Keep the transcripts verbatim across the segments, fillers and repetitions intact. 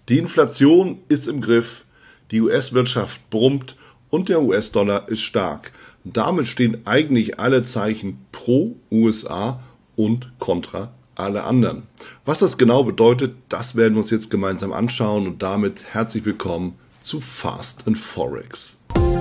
Die Inflation ist im Griff, die U S-Wirtschaft brummt und der U S-Dollar ist stark. Damit stehen eigentlich alle Zeichen pro U S A und kontra alle anderen. Was das genau bedeutet, das werden wir uns jetzt gemeinsam anschauen und damit herzlich willkommen zu Fast and Forex.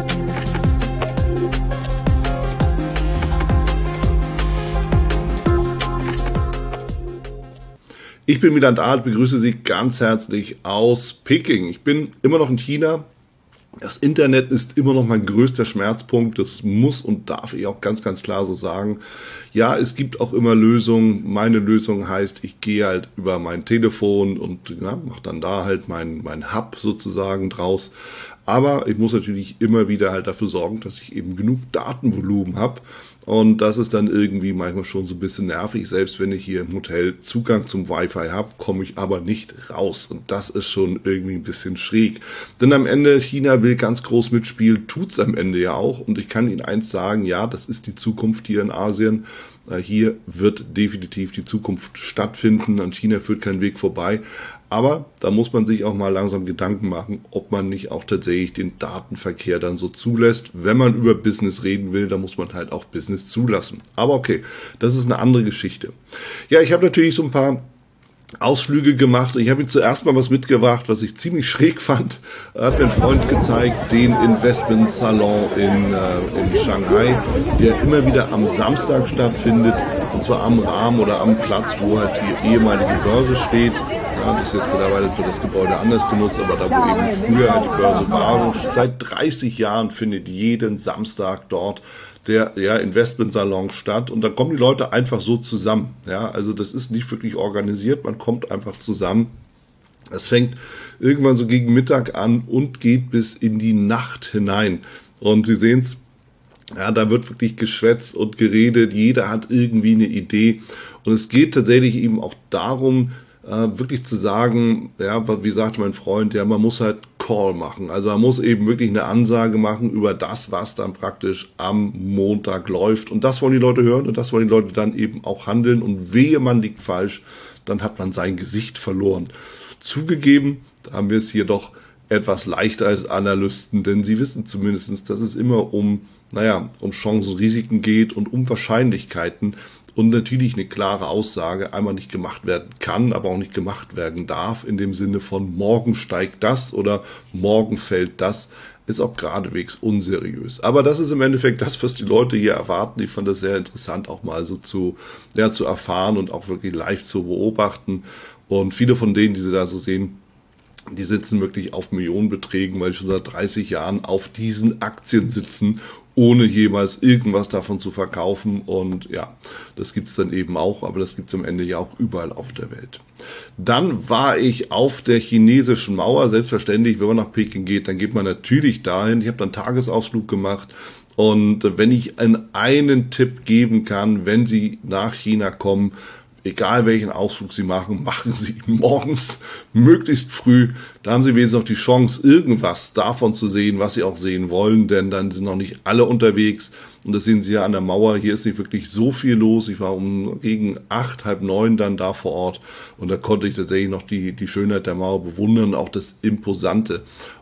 Ich bin Wieland Alt, begrüße Sie ganz herzlich aus Peking. Ich bin immer noch in China. Das Internet ist immer noch mein größter Schmerzpunkt. Das muss und darf ich auch ganz, ganz klar so sagen. Ja, es gibt auch immer Lösungen. Meine Lösung heißt, ich gehe halt über mein Telefon und ja, mache dann da halt mein, mein Hub sozusagen draus. Aber ich muss natürlich immer wieder halt dafür sorgen, dass ich eben genug Datenvolumen habe. Und das ist dann irgendwie manchmal schon so ein bisschen nervig. Selbst wenn ich hier im Hotel Zugang zum Wi-Fi habe, komme ich aber nicht raus. Und das ist schon irgendwie ein bisschen schräg. Denn am Ende, China will ganz groß mitspielen, tut's am Ende ja auch. Und ich kann Ihnen eins sagen, ja, das ist die Zukunft hier in Asien. Hier wird definitiv die Zukunft stattfinden. An China führt kein Weg vorbei. Aber da muss man sich auch mal langsam Gedanken machen, ob man nicht auch tatsächlich den Datenverkehr dann so zulässt. Wenn man über Business reden will, dann muss man halt auch Business zulassen. Aber okay, das ist eine andere Geschichte. Ja, ich habe natürlich so ein paar Ausflüge gemacht. Ich habe Ihnen zuerst mal was mitgebracht, was ich ziemlich schräg fand. Er hat mir ein Freund gezeigt, den Investment Salon in, äh, in Shanghai, der immer wieder am Samstag stattfindet. Und zwar am Rahmen oder am Platz, wo halt die ehemalige Börse steht. Ja, das ist jetzt mittlerweile für das Gebäude anders genutzt, aber da, wo eben früher halt die Börse war. Seit dreißig Jahren findet jeden Samstag dort der ja, Investmentsalon statt und da kommen die Leute einfach so zusammen. Ja, also das ist nicht wirklich organisiert, man kommt einfach zusammen. Es fängt irgendwann so gegen Mittag an und geht bis in die Nacht hinein. Und Sie sehen es, ja, da wird wirklich geschwätzt und geredet, jeder hat irgendwie eine Idee. Und es geht tatsächlich eben auch darum, äh, wirklich zu sagen, ja, wie sagte mein Freund, ja, man muss halt Call machen. Also man muss eben wirklich eine Ansage machen über das, was dann praktisch am Montag läuft. Und das wollen die Leute hören und das wollen die Leute dann eben auch handeln. Und wehe, man liegt falsch, dann hat man sein Gesicht verloren. Zugegeben, da haben wir es hier doch etwas leichter als Analysten, denn sie wissen zumindest, dass es immer um, naja, um Chancen, Risiken geht und um Wahrscheinlichkeiten. Und natürlich eine klare Aussage einmal nicht gemacht werden kann, aber auch nicht gemacht werden darf, in dem Sinne von morgen steigt das oder morgen fällt das, ist auch geradewegs unseriös. Aber das ist im Endeffekt das, was die Leute hier erwarten. Ich fand das sehr interessant, auch mal so zu, ja, zu erfahren und auch wirklich live zu beobachten. Und viele von denen, die Sie da so sehen, die sitzen wirklich auf Millionenbeträgen, weil sie schon seit dreißig Jahren auf diesen Aktien sitzen, ohne jemals irgendwas davon zu verkaufen. Und ja, das gibt's dann eben auch, aber das gibt's am Ende ja auch überall auf der Welt. Dann war ich auf der chinesischen Mauer. Selbstverständlich, wenn man nach Peking geht, dann geht man natürlich dahin. Ich habe dann einen Tagesausflug gemacht. Und wenn ich einen Tipp geben kann, wenn Sie nach China kommen, egal welchen Ausflug Sie machen, machen Sie morgens möglichst früh. Da haben Sie wenigstens noch die Chance, irgendwas davon zu sehen, was Sie auch sehen wollen, denn dann sind noch nicht alle unterwegs. Und das sehen Sie ja an der Mauer. Hier ist nicht wirklich so viel los. Ich war um gegen acht, halb neun dann da vor Ort und da konnte ich tatsächlich noch die, die Schönheit der Mauer bewundern, auch das Imposante.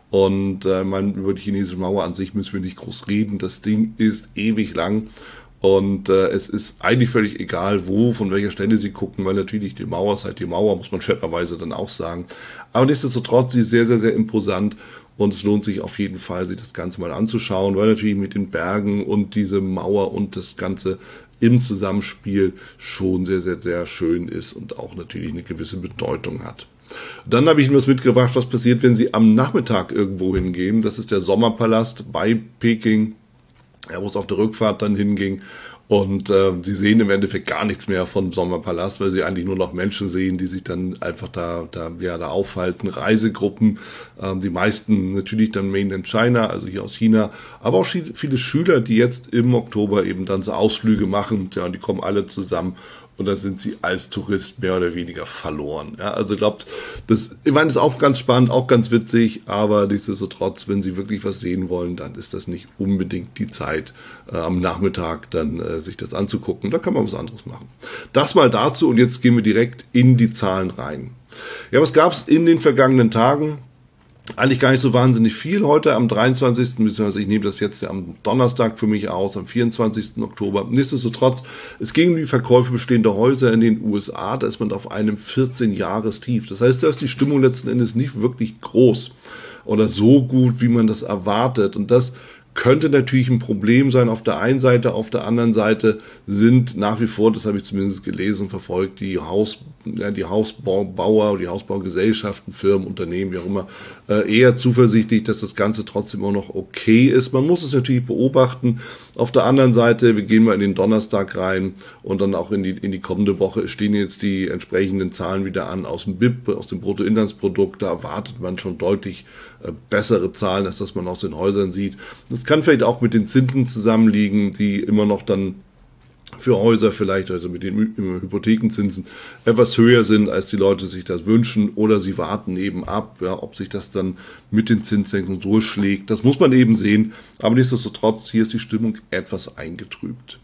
Und äh, man, über die chinesische Mauer an sich müssen wir nicht groß reden. Das Ding ist ewig lang. Und äh, es ist eigentlich völlig egal, wo, von welcher Stelle Sie gucken, weil natürlich die Mauer ist halt die Mauer, muss man fairerweise dann auch sagen. Aber nichtsdestotrotz, sie ist sehr, sehr, sehr imposant und es lohnt sich auf jeden Fall, sich das Ganze mal anzuschauen, weil natürlich mit den Bergen und diese Mauer und das Ganze im Zusammenspiel schon sehr, sehr, sehr schön ist und auch natürlich eine gewisse Bedeutung hat. Dann habe ich Ihnen was mitgebracht, was passiert, wenn Sie am Nachmittag irgendwo hingehen. Das ist der Sommerpalast bei Peking. Er wo es auf der Rückfahrt dann hinging und äh, sie sehen im Endeffekt gar nichts mehr vom Sommerpalast, weil sie eigentlich nur noch Menschen sehen, die sich dann einfach da da ja da aufhalten, Reisegruppen, ähm, die meisten natürlich dann Mainland China, also hier aus China, aber auch viele Schüler, die jetzt im Oktober eben dann so Ausflüge machen, ja, und die kommen alle zusammen. Und dann sind sie als Tourist mehr oder weniger verloren. Ja, also glaubt, das, ich meine, das ist auch ganz spannend, auch ganz witzig, aber nichtsdestotrotz, wenn Sie wirklich was sehen wollen, dann ist das nicht unbedingt die Zeit, äh, am Nachmittag dann äh, sich das anzugucken. Da kann man was anderes machen. Das mal dazu und jetzt gehen wir direkt in die Zahlen rein. Ja, was gab es in den vergangenen Tagen? Eigentlich gar nicht so wahnsinnig viel. Heute am dreiundzwanzigsten beziehungsweise ich nehme das jetzt ja am Donnerstag für mich aus, am vierundzwanzigsten Oktober. Nichtsdestotrotz, es ging um die Verkäufe bestehender Häuser in den U S A. Da ist man auf einem vierzehn-Jahres-Tief. Das heißt, da ist die Stimmung letzten Endes nicht wirklich groß oder so gut, wie man das erwartet. Und das könnte natürlich ein Problem sein auf der einen Seite. Auf der anderen Seite sind nach wie vor, das habe ich zumindest gelesen und verfolgt, die Haus, ja, die Hausbauer, die Hausbaugesellschaften, Firmen, Unternehmen, wie auch immer, äh, eher zuversichtlich, dass das Ganze trotzdem auch noch okay ist. Man muss es natürlich beobachten. Auf der anderen Seite, wir gehen mal in den Donnerstag rein und dann auch in die, in die kommende Woche es stehen jetzt die entsprechenden Zahlen wieder an aus dem B I P, aus dem Bruttoinlandsprodukt. Da erwartet man schon deutlich äh, bessere Zahlen, als das man aus den Häusern sieht. Das kann vielleicht auch mit den Zinsen zusammenliegen, die immer noch dann für Häuser vielleicht, also mit den Hypothekenzinsen, etwas höher sind, als die Leute sich das wünschen, oder sie warten eben ab, ja, ob sich das dann mit den Zinssenkungen durchschlägt. Das muss man eben sehen, aber nichtsdestotrotz, hier ist die Stimmung etwas eingetrübt.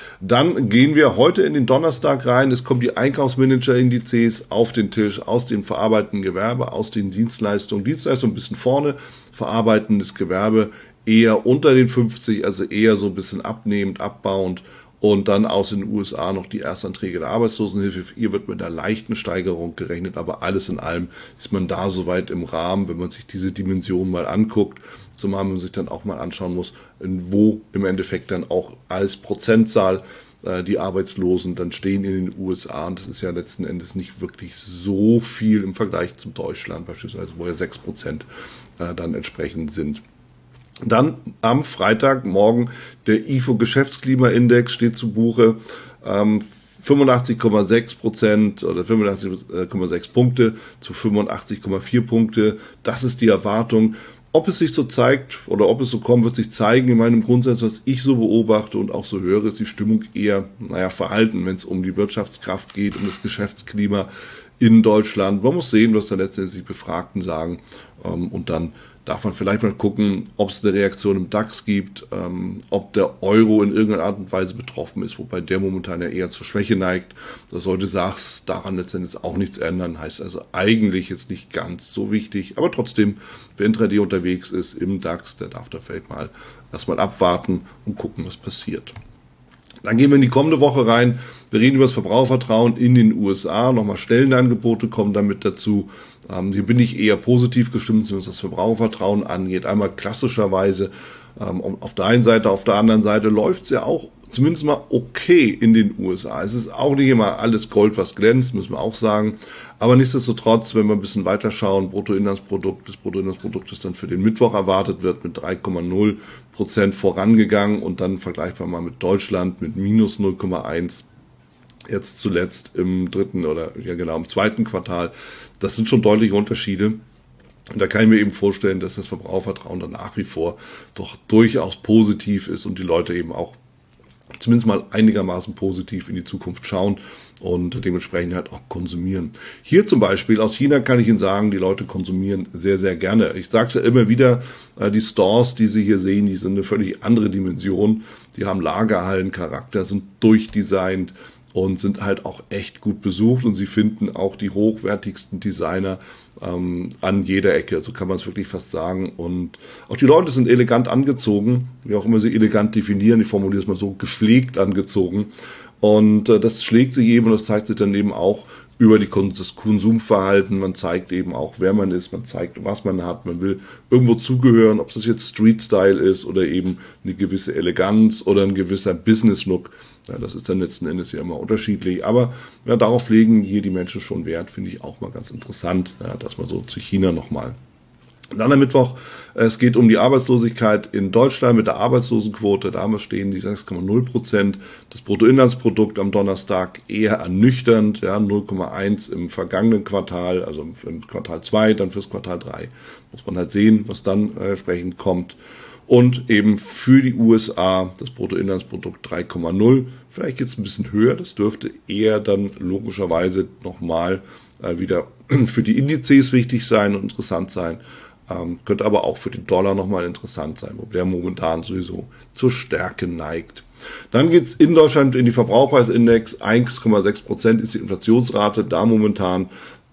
Dann gehen wir heute in den Donnerstag rein. Es kommen die Einkaufsmanager-Indizes auf den Tisch aus dem verarbeitenden Gewerbe, aus den Dienstleistungen. Dienstleistungen ein bisschen vorne, verarbeitendes Gewerbe eher unter den fünfzig, also eher so ein bisschen abnehmend, abbauend. Und dann aus den U S A noch die Erstanträge der Arbeitslosenhilfe. Hier wird mit einer leichten Steigerung gerechnet, aber alles in allem ist man da soweit im Rahmen, wenn man sich diese Dimension mal anguckt. Zumal man sich dann auch mal anschauen muss, wo im Endeffekt dann auch als Prozentzahl äh, die Arbeitslosen dann stehen in den U S A. Und das ist ja letzten Endes nicht wirklich so viel im Vergleich zum Deutschland beispielsweise, wo ja sechs Prozent äh, dann entsprechend sind. Dann am Freitagmorgen der I F O-Geschäftsklimaindex steht zu Buche, ähm, fünfundachtzig Komma sechs Prozent oder fünfundachtzig Komma sechs Punkte zu fünfundachtzig Komma vier Punkte. Das ist die Erwartung. Ob es sich so zeigt oder ob es so kommt, wird sich zeigen. In meinem Grundsatz, was ich so beobachte und auch so höre, ist die Stimmung eher, naja, verhalten, wenn es um die Wirtschaftskraft geht, um das Geschäftsklima in Deutschland. Man muss sehen, was da letztendlich die Befragten sagen, ähm, und dann darf man vielleicht mal gucken, ob es eine Reaktion im DAX gibt, ähm, ob der Euro in irgendeiner Art und Weise betroffen ist, wobei der momentan ja eher zur Schwäche neigt. Das sollte sagst, daran letztendlich auch nichts ändern, heißt also eigentlich jetzt nicht ganz so wichtig, aber trotzdem, wer intraday unterwegs ist im DAX, der darf da vielleicht mal erstmal abwarten und gucken, was passiert. Dann gehen wir in die kommende Woche rein. Wir reden über das Verbrauchervertrauen in den U S A. Nochmal Stellenangebote kommen damit dazu. Ähm, hier bin ich eher positiv gestimmt, was das Verbrauchervertrauen angeht. Einmal klassischerweise ähm, auf der einen Seite, auf der anderen Seite läuft es ja auch zumindest mal okay in den U S A. Es ist auch nicht immer alles Gold, was glänzt, müssen wir auch sagen. Aber nichtsdestotrotz, wenn wir ein bisschen weiter schauen, Bruttoinlandsprodukt, das Bruttoinlandsprodukt, das dann für den Mittwoch erwartet wird, mit drei Komma null Prozent vorangegangen und dann vergleichbar mal mit Deutschland mit minus null Komma eins. Jetzt zuletzt im dritten oder ja genau im zweiten Quartal. Das sind schon deutliche Unterschiede. Und da kann ich mir eben vorstellen, dass das Verbrauchervertrauen dann nach wie vor doch durchaus positiv ist und die Leute eben auch zumindest mal einigermaßen positiv in die Zukunft schauen und dementsprechend halt auch konsumieren. Hier zum Beispiel aus China kann ich Ihnen sagen, die Leute konsumieren sehr, sehr gerne. Ich sage es ja immer wieder, die Stores, die Sie hier sehen, die sind eine völlig andere Dimension. Die haben Lagerhallencharakter, sind durchdesignt und sind halt auch echt gut besucht und Sie finden auch die hochwertigsten Designer ähm, an jeder Ecke, so kann man es wirklich fast sagen. Und auch die Leute sind elegant angezogen, wie auch immer sie elegant definieren, ich formuliere es mal so, gepflegt angezogen. Und äh, das schlägt sich eben und das zeigt sich dann eben auch über die, das Konsumverhalten. Man zeigt eben auch, wer man ist, man zeigt, was man hat, man will irgendwo zugehören, ob es jetzt Street-Style ist oder eben eine gewisse Eleganz oder ein gewisser Business-Look. Ja, das ist dann letzten Endes ja immer unterschiedlich, aber ja, darauf legen hier die Menschen schon Wert, finde ich auch mal ganz interessant, ja, dass man so zu China nochmal. Dann am Mittwoch, es geht um die Arbeitslosigkeit in Deutschland mit der Arbeitslosenquote. Da haben wir stehen die sechs Komma null Prozent. Das Bruttoinlandsprodukt am Donnerstag eher ernüchternd, ja, null Komma eins im vergangenen Quartal, also im Quartal zwei, dann fürs Quartal drei. Muss man halt sehen, was dann äh, entsprechend kommt. Und eben für die U S A das Bruttoinlandsprodukt drei Komma null. Vielleicht jetzt ein bisschen höher. Das dürfte eher dann logischerweise nochmal äh, wieder für die Indizes wichtig sein und interessant sein. Ähm, könnte aber auch für den Dollar nochmal interessant sein, wo der momentan sowieso zur Stärke neigt. Dann geht's in Deutschland in die Verbraucherpreisindex. eins Komma sechs Prozent ist die Inflationsrate da momentan.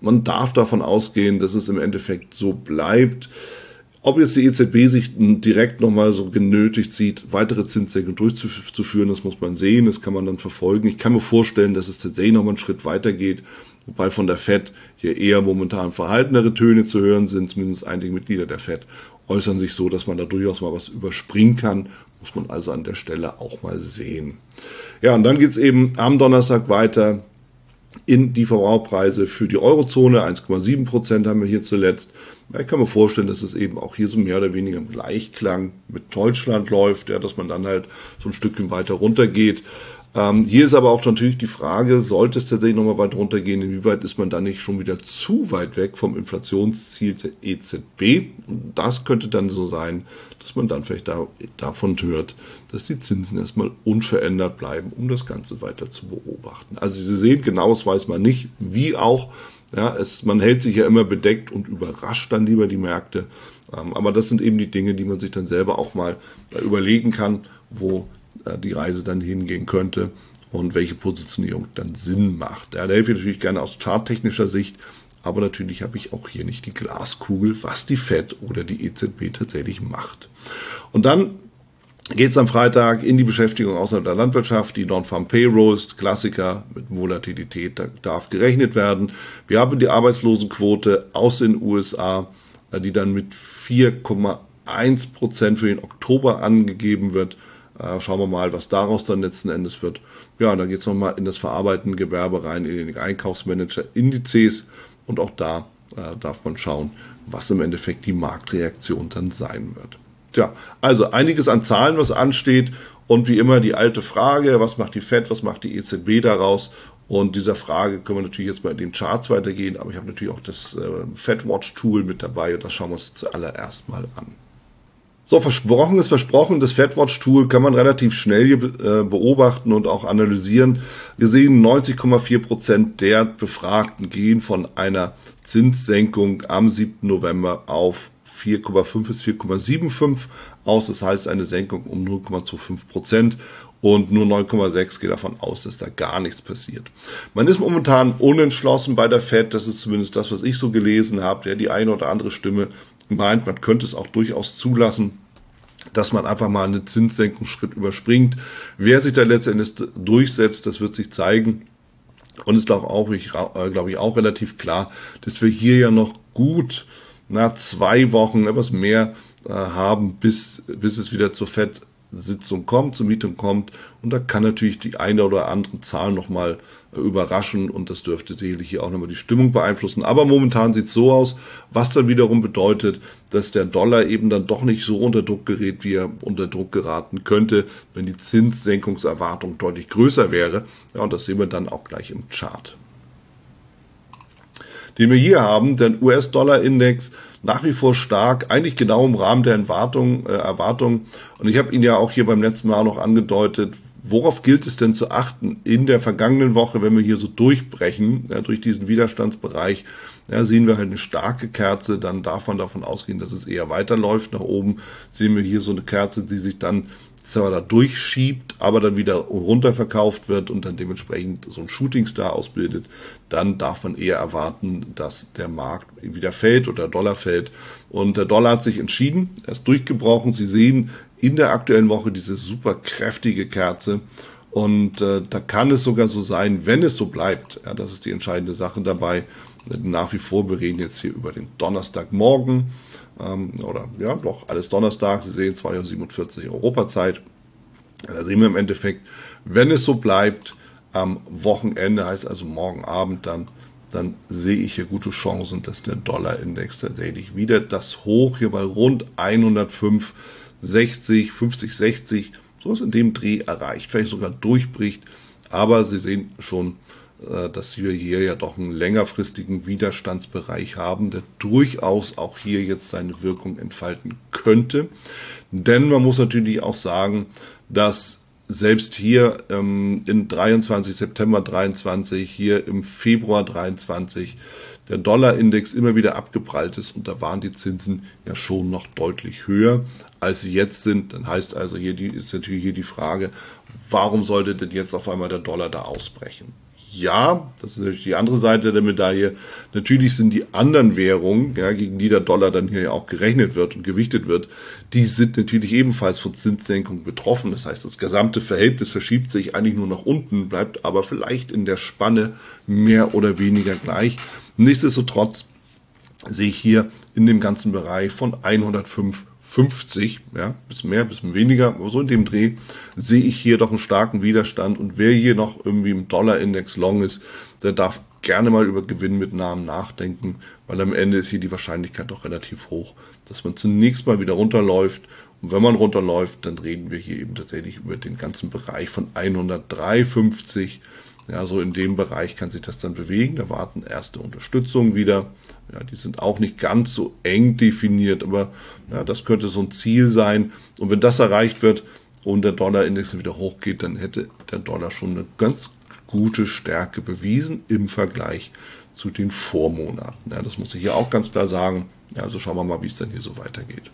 man darf davon ausgehen, dass es im Endeffekt so bleibt. Ob jetzt die E Z B sich direkt nochmal so genötigt sieht, weitere Zinssenkungen durchzuführen, das muss man sehen, das kann man dann verfolgen. Ich kann mir vorstellen, dass es tatsächlich nochmal einen Schritt weiter geht, wobei von der Fed hier eher momentan verhaltenere Töne zu hören sind, zumindest einige Mitglieder der Fed äußern sich so, dass man da durchaus mal was überspringen kann, muss man also an der Stelle auch mal sehen. Ja, und dann geht's eben am Donnerstag weiter in die Verbraucherpreise für die Eurozone, eins Komma sieben Prozent haben wir hier zuletzt. Ich kann mir vorstellen, dass es eben auch hier so mehr oder weniger im Gleichklang mit Deutschland läuft, ja, dass man dann halt so ein Stückchen weiter runtergeht. Ähm, hier ist aber auch natürlich die Frage, sollte es tatsächlich nochmal weit runtergehen, inwieweit ist man dann nicht schon wieder zu weit weg vom Inflationsziel der E Z B? Und das könnte dann so sein, dass man dann vielleicht da, davon hört, dass die Zinsen erstmal unverändert bleiben, um das Ganze weiter zu beobachten. Also Sie sehen, genaues weiß man nicht, wie auch. Ja, es, man hält sich ja immer bedeckt und überrascht dann lieber die Märkte. Ähm, aber das sind eben die Dinge, die man sich dann selber auch mal äh, überlegen kann, wo äh, die Reise dann hingehen könnte und welche Positionierung dann Sinn macht. Ja, da helfe ich natürlich gerne aus charttechnischer Sicht, aber natürlich habe ich auch hier nicht die Glaskugel, was die Fed oder die E Z B tatsächlich macht. Und dann geht es am Freitag in die Beschäftigung außerhalb der Landwirtschaft. Die Non-Farm Payrolls, Klassiker, mit Volatilität, da darf gerechnet werden. Wir haben die Arbeitslosenquote aus den U S A, die dann mit vier Komma eins Prozent für den Oktober angegeben wird. Schauen wir mal, was daraus dann letzten Endes wird. Ja, dann geht es nochmal in das verarbeitende Gewerbe rein, in den Einkaufsmanager-Indizes. Und auch da äh, darf man schauen, was im Endeffekt die Marktreaktion dann sein wird. Tja, also einiges an Zahlen, was ansteht. Und wie immer die alte Frage, was macht die Fed, was macht die E Z B daraus? Und dieser Frage können wir natürlich jetzt mal in den Charts weitergehen. Aber ich habe natürlich auch das äh, FedWatch-Tool mit dabei und das schauen wir uns zuallererst mal an. So, versprochen ist versprochen, das FedWatch-Tool kann man relativ schnell äh, beobachten und auch analysieren. Wir sehen, neunzig Komma vier Prozent der Befragten gehen von einer Zinssenkung am siebten November auf vier Komma fünf bis vier Komma fünfundsiebzig aus. Das heißt eine Senkung um null Komma fünfundzwanzig Prozent und nur neun Komma sechs geht davon aus, dass da gar nichts passiert. Man ist momentan unentschlossen bei der Fed, das ist zumindest das, was ich so gelesen habe. Ja, die eine oder andere Stimme meint, man könnte es auch durchaus zulassen, dass man einfach mal einen Zinssenkungsschritt überspringt. Wer sich da letztendlich durchsetzt, das wird sich zeigen. Und ist auch, auch ich, glaube ich, auch relativ klar, dass wir hier ja noch gut nach zwei Wochen etwas mehr äh, haben, bis, bis es wieder zur Fed-Sitzung kommt, zur Meeting kommt. Und da kann natürlich die eine oder andere Zahl nochmal äh, überraschen und das dürfte sicherlich hier auch nochmal die Stimmung beeinflussen. Aber momentan sieht es so aus, was dann wiederum bedeutet, dass der Dollar eben dann doch nicht so unter Druck gerät, wie er unter Druck geraten könnte, wenn die Zinssenkungserwartung deutlich größer wäre. Ja, und das sehen wir dann auch gleich im Chart, den wir hier haben, der U S-Dollar-Index nach wie vor stark, eigentlich genau im Rahmen der Erwartung, äh, Erwartung. Und ich habe Ihnen ja auch hier beim letzten Mal noch angedeutet, worauf gilt es denn zu achten in der vergangenen Woche, wenn wir hier so durchbrechen, ja, durch diesen Widerstandsbereich, ja, sehen wir halt eine starke Kerze, dann darf man davon ausgehen, dass es eher weiterläuft nach oben. Sehen wir hier so eine Kerze, die sich dann zwar da durchschiebt, aber dann wieder runterverkauft wird und dann dementsprechend so ein Shootingstar ausbildet, dann darf man eher erwarten, dass der Markt wieder fällt oder der Dollar fällt. Und der Dollar hat sich entschieden, er ist durchgebrochen. Sie sehen in der aktuellen Woche diese super kräftige Kerze und äh, da kann es sogar so sein, wenn es so bleibt, ja, das ist die entscheidende Sache dabei, nach wie vor, wir reden jetzt hier über den Donnerstagmorgen, oder ja, doch alles Donnerstag, Sie sehen zwei Uhr siebenundvierzig Europazeit. Da sehen wir im Endeffekt, wenn es so bleibt, am Wochenende, heißt also morgen Abend, dann, dann sehe ich hier gute Chancen, dass der Dollar-Index tatsächlich wieder das Hoch hier bei rund hundertfünf, sechzig, fünfzig, sechzig, so ist in dem Dreh erreicht, vielleicht sogar durchbricht, aber Sie sehen schon, dass wir hier ja doch einen längerfristigen Widerstandsbereich haben, der durchaus auch hier jetzt seine Wirkung entfalten könnte. Denn man muss natürlich auch sagen, dass selbst hier ähm, in dreiundzwanzig September dreiundzwanzig, hier im Februar dreiundzwanzig, der Dollarindex immer wieder abgeprallt ist und da waren die Zinsen ja schon noch deutlich höher, als sie jetzt sind. Dann heißt also hier die, ist natürlich hier die Frage, warum sollte denn jetzt auf einmal der Dollar da ausbrechen? Ja, das ist natürlich die andere Seite der Medaille. Natürlich sind die anderen Währungen, ja, gegen die der Dollar dann hier ja auch gerechnet wird und gewichtet wird, die sind natürlich ebenfalls von Zinssenkung betroffen. Das heißt, das gesamte Verhältnis verschiebt sich eigentlich nur nach unten, bleibt aber vielleicht in der Spanne mehr oder weniger gleich. Nichtsdestotrotz sehe ich hier in dem ganzen Bereich von hundertfünf fünfzig, ja, bisschen mehr, bisschen weniger, aber so in dem Dreh sehe ich hier doch einen starken Widerstand, und wer hier noch irgendwie im Dollar-Index long ist, der darf gerne mal über Gewinnmitnahmen nachdenken, weil am Ende ist hier die Wahrscheinlichkeit doch relativ hoch, dass man zunächst mal wieder runterläuft, und wenn man runterläuft, dann reden wir hier eben tatsächlich über den ganzen Bereich von hundertdrei fünfzig. Ja, so in dem Bereich kann sich das dann bewegen. Da warten erste Unterstützungen wieder. Ja, die sind auch nicht ganz so eng definiert, aber ja, das könnte so ein Ziel sein. Und wenn das erreicht wird und der Dollarindex wieder hochgeht, dann hätte der Dollar schon eine ganz gute Stärke bewiesen im Vergleich zu den Vormonaten. Ja, das muss ich hier auch ganz klar sagen. Ja, also schauen wir mal, wie es dann hier so weitergeht.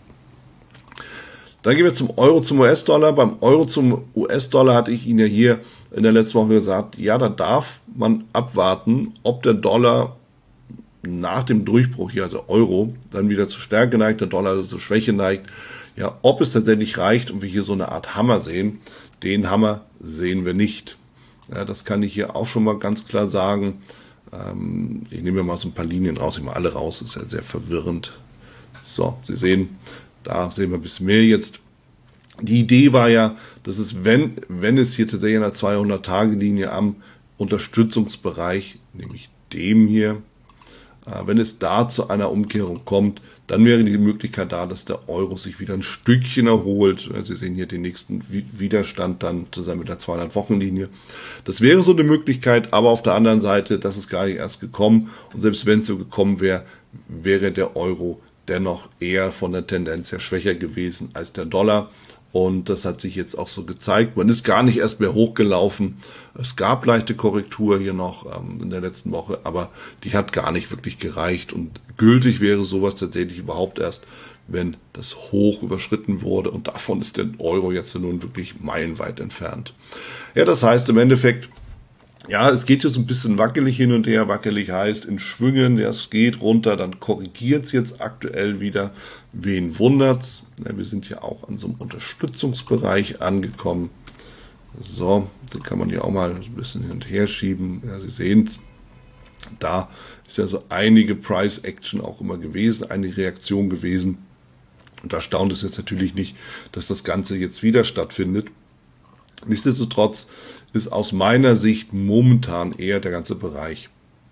Dann gehen wir zum Euro, zum U S-Dollar. Beim Euro zum U S-Dollar hatte ich Ihnen ja hier in der letzten Woche gesagt, ja, da darf man abwarten, ob der Dollar nach dem Durchbruch hier, also Euro, dann wieder zur Stärke neigt, der Dollar also zur Schwäche neigt. Ja, ob es tatsächlich reicht und wir hier so eine Art Hammer sehen, den Hammer sehen wir nicht. Ja, das kann ich hier auch schon mal ganz klar sagen. Ähm, ich nehme mir mal so ein paar Linien raus, ich nehme alle raus, ist ja sehr verwirrend. So, Sie sehen, da sehen wir ein bisschen mehr jetzt. Die Idee war ja, dass es, wenn, wenn es hier tatsächlich in der zweihundert-Tage-Linie am Unterstützungsbereich, nämlich dem hier, äh, wenn es da zu einer Umkehrung kommt, dann wäre die Möglichkeit da, dass der Euro sich wieder ein Stückchen erholt. Sie sehen hier den nächsten Widerstand dann zusammen mit der zweihundert-Wochen-Linie. Das wäre so eine Möglichkeit, aber auf der anderen Seite, das ist gar nicht erst gekommen. Und selbst wenn es so gekommen wäre, wäre der Euro dennoch eher von der Tendenz her schwächer gewesen als der Dollar. Und das hat sich jetzt auch so gezeigt. Man ist gar nicht erst mehr hochgelaufen. Es gab leichte Korrektur hier noch ähm, in der letzten Woche, aber die hat gar nicht wirklich gereicht. Und gültig wäre sowas tatsächlich überhaupt erst, wenn das Hoch überschritten wurde. Und davon ist der Euro jetzt nun wirklich meilenweit entfernt. Ja, das heißt im Endeffekt, ja, es geht hier so ein bisschen wackelig hin und her. Wackelig heißt in Schwüngen, ja, es geht runter, dann korrigiert es jetzt aktuell wieder. Wen wundert's? Ja, wir sind ja auch an so einem Unterstützungsbereich angekommen. So, den kann man hier auch mal ein bisschen hin und her schieben. Ja, Sie sehen es. Da ist ja so einige Price Action auch immer gewesen, eine Reaktion gewesen. Und da staunt es jetzt natürlich nicht, dass das Ganze jetzt wieder stattfindet. Nichtsdestotrotz ist aus meiner Sicht momentan eher der ganze Bereich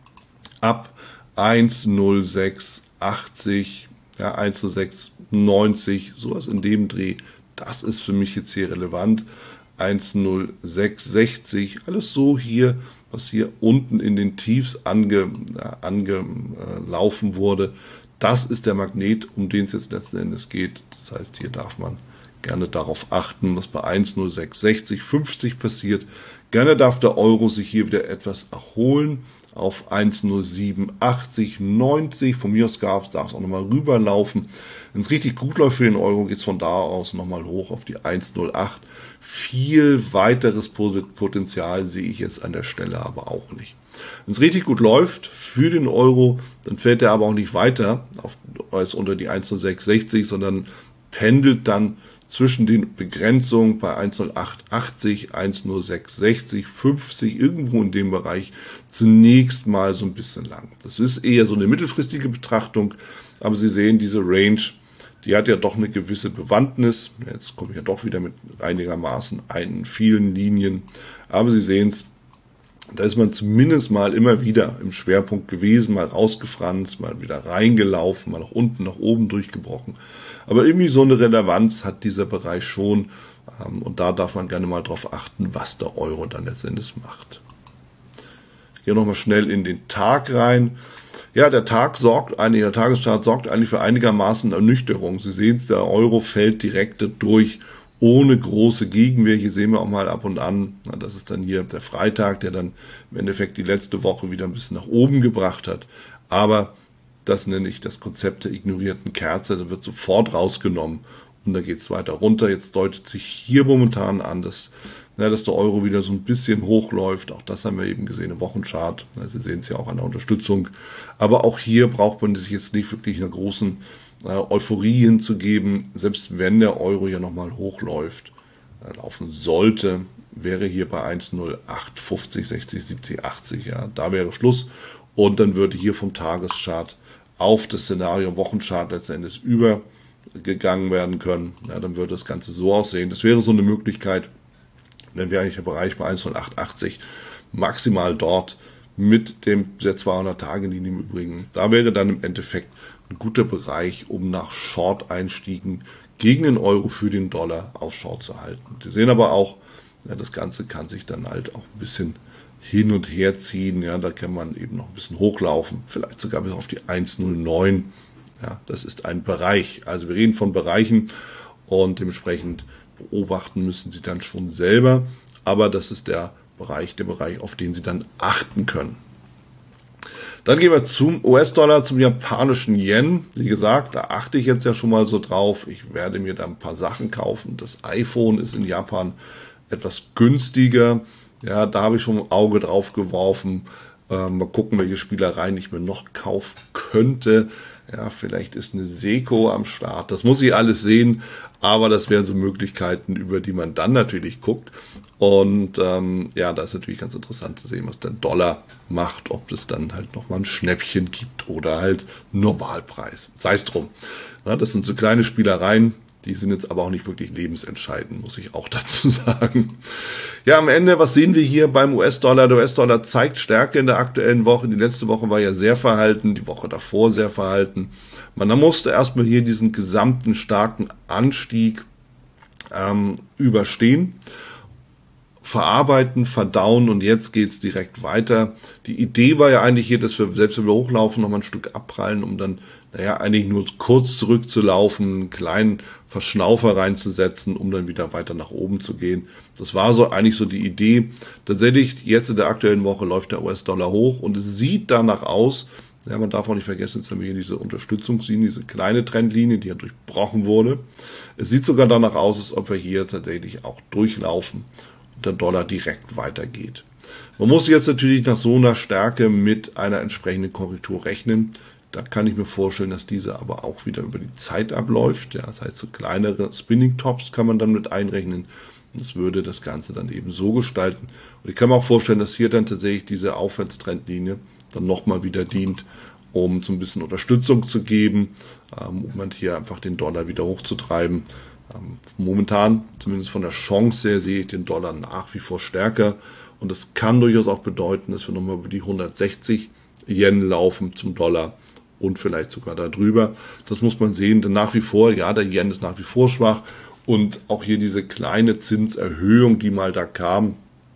ab eins Komma null sechs achtzig, ja, eins Komma null sechs neunzig, sowas in dem Dreh. Das ist für mich jetzt hier relevant. eins Komma null sechs sechzig, alles so hier, was hier unten in den Tiefs ange, äh, angelaufen wurde. Das ist der Magnet, um den es jetzt letzten Endes geht. Das heißt, hier darf man gerne darauf achten, was bei eins Komma null sechs sechzig fünfzig passiert. Gerne darf der Euro sich hier wieder etwas erholen auf eins Komma null sieben achtzig neunzig. Von mir aus darf es auch nochmal rüberlaufen. Wenn es richtig gut läuft für den Euro, geht es von da aus nochmal hoch auf die eins Komma null acht. Viel weiteres Potenzial sehe ich jetzt an der Stelle aber auch nicht. Wenn es richtig gut läuft für den Euro, dann fällt er aber auch nicht weiter auf, als unter die eins Komma null sechs sechzig, sondern pendelt dann zwischen den Begrenzungen bei eins Komma null acht achtzig, eins Komma null sechs sechzig, fünfzig, irgendwo in dem Bereich zunächst mal so ein bisschen lang. Das ist eher so eine mittelfristige Betrachtung, aber Sie sehen, diese Range, die hat ja doch eine gewisse Bewandtnis. Jetzt komme ich ja doch wieder mit einigermaßen einen vielen Linien, aber Sie sehen es, da ist man zumindest mal immer wieder im Schwerpunkt gewesen, mal rausgefranst, mal wieder reingelaufen, mal nach unten, nach oben durchgebrochen. Aber irgendwie so eine Relevanz hat dieser Bereich schon. Und da darf man gerne mal drauf achten, was der Euro dann letztendlich macht. Ich gehe nochmal schnell in den Tag rein. Ja, der Tag sorgt eigentlich, der Tageschart sorgt eigentlich für einigermaßen Ernüchterung. Sie sehen es, der Euro fällt direkt durch, ohne große Gegenwehr. Hier sehen wir auch mal ab und an, das ist dann hier der Freitag, der dann im Endeffekt die letzte Woche wieder ein bisschen nach oben gebracht hat. Aber das nenne ich das Konzept der ignorierten Kerze. Da wird sofort rausgenommen und da geht es weiter runter. Jetzt deutet sich hier momentan an, dass ja, dass der Euro wieder so ein bisschen hochläuft. Auch das haben wir eben gesehen im Wochenchart. Ja, Sie sehen es ja auch an der Unterstützung. Aber auch hier braucht man sich jetzt nicht wirklich einer großen äh, Euphorie hinzugeben. Selbst wenn der Euro ja nochmal hochläuft, äh, laufen sollte, wäre hier bei eins Komma null acht fünfzig, sechzig, siebzig, achtzig. Ja, da wäre Schluss. Und dann würde hier vom Tageschart auf das Szenario Wochenchart letztendlich übergegangen werden können. Ja, dann würde das Ganze so aussehen. Das wäre so eine Möglichkeit, wenn wir eigentlich der Bereich bei eins Komma null acht achtzig maximal dort mit dem der zweihundert-Tage-Linie im Übrigen. Da wäre dann im Endeffekt ein guter Bereich, um nach Short-Einstiegen gegen den Euro für den Dollar Ausschau zu halten. Wir sehen aber auch, ja, das Ganze kann sich dann halt auch ein bisschen hin und her ziehen. Ja, da kann man eben noch ein bisschen hochlaufen, vielleicht sogar bis auf die eins Komma null neun. Ja, das ist ein Bereich. Also wir reden von Bereichen und dementsprechend beobachten müssen Sie dann schon selber. Aber das ist der Bereich, der Bereich, auf den Sie dann achten können. Dann gehen wir zum U S-Dollar, zum japanischen Yen. Wie gesagt, da achte ich jetzt ja schon mal so drauf. Ich werde mir da ein paar Sachen kaufen. Das iPhone ist in Japan etwas günstiger. Ja, da habe ich schon ein Auge drauf geworfen. Ähm, mal gucken, welche Spielereien ich mir noch kaufen könnte. Ja, vielleicht ist eine Seiko am Start. Das muss ich alles sehen. Aber das wären so Möglichkeiten, über die man dann natürlich guckt. Und ähm, ja, da ist natürlich ganz interessant zu sehen, was der Dollar macht. Ob es dann halt nochmal ein Schnäppchen gibt oder halt Normalpreis. Sei es drum. Ja, das sind so kleine Spielereien. Die sind jetzt aber auch nicht wirklich lebensentscheidend, muss ich auch dazu sagen. Ja, am Ende, was sehen wir hier beim U S-Dollar? Der U S-Dollar zeigt Stärke in der aktuellen Woche. Die letzte Woche war ja sehr verhalten, die Woche davor sehr verhalten. Man musste erstmal hier diesen gesamten starken Anstieg ähm, überstehen, verarbeiten, verdauen und jetzt geht's direkt weiter. Die Idee war ja eigentlich hier, dass wir, selbst wenn wir hochlaufen, nochmal ein Stück abprallen, um dann, naja, eigentlich nur kurz zurückzulaufen, einen kleinen Verschnaufer reinzusetzen, um dann wieder weiter nach oben zu gehen. Das war so eigentlich so die Idee. Tatsächlich, jetzt in der aktuellen Woche läuft der U S-Dollar hoch und es sieht danach aus, ja, man darf auch nicht vergessen, jetzt haben wir hier diese Unterstützungslinie, diese kleine Trendlinie, die ja durchbrochen wurde. Es sieht sogar danach aus, als ob wir hier tatsächlich auch durchlaufen und der Dollar direkt weitergeht. Man muss jetzt natürlich nach so einer Stärke mit einer entsprechenden Korrektur rechnen. Da kann ich mir vorstellen, dass diese aber auch wieder über die Zeit abläuft. Ja, das heißt, so kleinere Spinning Tops kann man dann mit einrechnen. Das würde das Ganze dann eben so gestalten. Und ich kann mir auch vorstellen, dass hier dann tatsächlich diese Aufwärtstrendlinie dann nochmal wieder dient, um so ein bisschen Unterstützung zu geben, ähm, um halt hier einfach den Dollar wieder hochzutreiben. Ähm, momentan, zumindest von der Chance her, sehe ich den Dollar nach wie vor stärker. Und das kann durchaus auch bedeuten, dass wir nochmal über die hundertsechzig Yen laufen zum Dollar und vielleicht sogar darüber. Das muss man sehen, denn nach wie vor, ja, der Yen ist nach wie vor schwach und auch hier diese kleine Zinserhöhung, die mal da kam